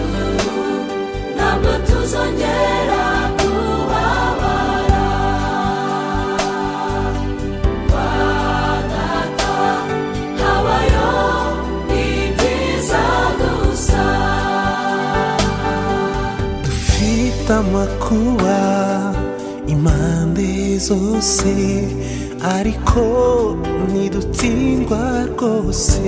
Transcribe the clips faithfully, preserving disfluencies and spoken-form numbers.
ntabwo tuzongera kubabara. Kwa Data habayo ibyiza gusa. Dufite amakuba impande zose, ariko ntidutsindwa rwose.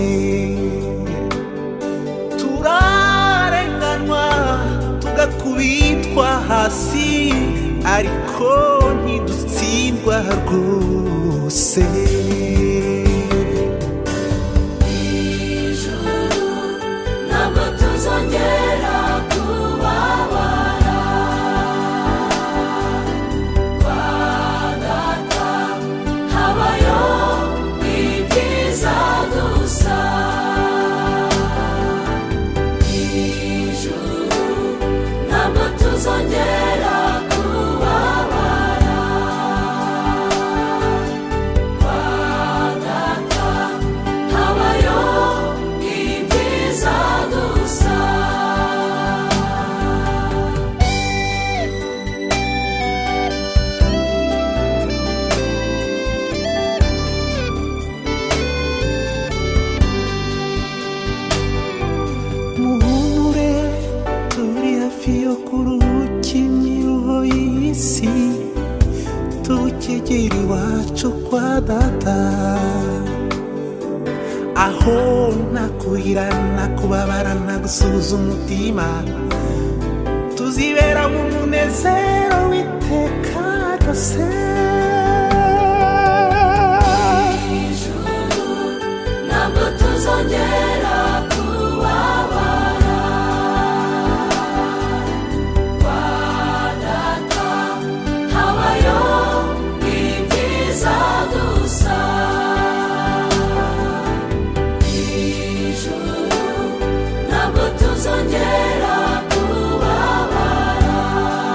Turarenganwa tugakubitwa hasi, ariko ntidutsindwa rwose. Ijuru ntabwo tuzongera kubabara. Kwa Data habayo ibyiza gusa. Ijuru ntabwo tuzongera kubabara. Kwa Data habayo ibyiza gusa. Muhure turi hafi yo kuruhuka imiruho y'isi, tukigera iwacu kwa Data, aho nta kurira nta kubabara nta gusuhuza umutima. Tuzibera mu munezero w'iteka ryose. Ijuru ntabwo tuzongera kubabara. Kwa Data habayo ibyiza gusa. Ijuru ntabwo tuzongera kubabara.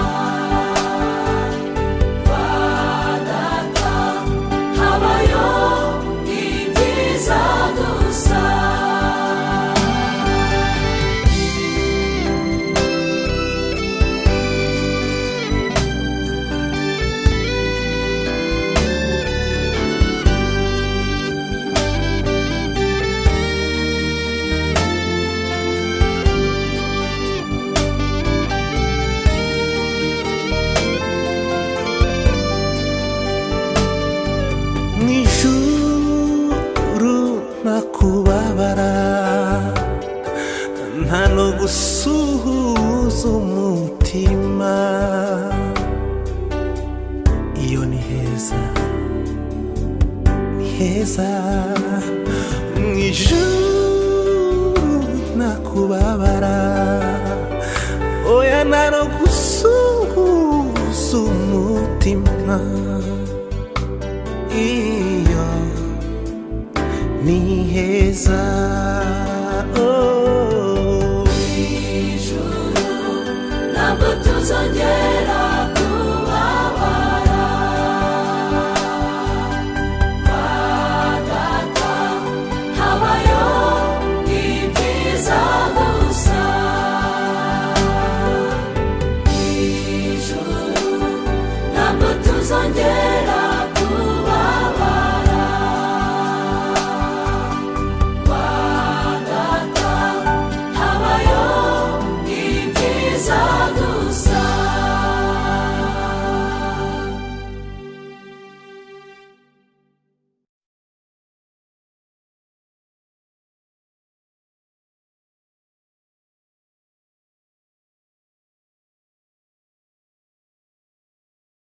Kwa Data habayo ibyiza gusa. Mw'ijuru nta kubabara nta no gusuhuza umutima. Iyo ni heza, ni heza. Mw'ijuru nta kubabara, oya nta no gusuhuza umutima. Iyo ni heza.